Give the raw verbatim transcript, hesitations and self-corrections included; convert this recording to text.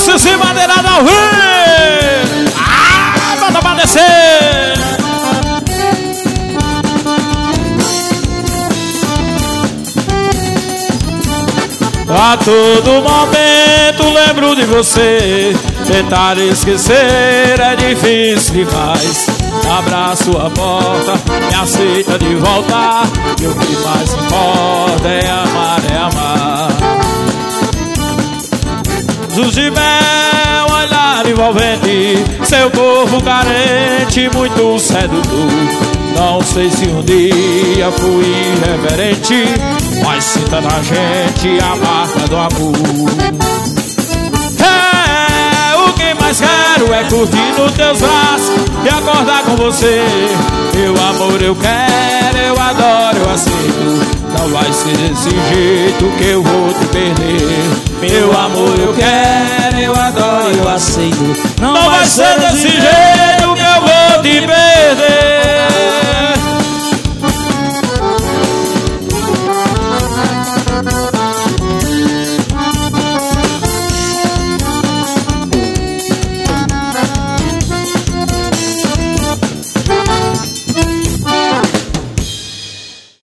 Abraço em cima, madeirada ao vivo. Ah, bota pra descer. A todo momento lembro de você. Tentar esquecer é difícil demais. Abraço a porta, me aceita de volta. E o que mais importa é amar, é amar. Luz de mel, olhar envolvente, seu corpo carente, muito sedutor. Não sei se um dia fui irreverente, mas sinta na gente a marca do amor. É, o que mais quero é curtir nos teus braços e acordar com você. Meu amor, eu quero, eu adoro, eu aceito. Não vai ser desse jeito que eu vou te perder. Meu amor, eu quero, eu adoro, eu aceito. Não, Não vai ser desse jeito que eu vou te perder.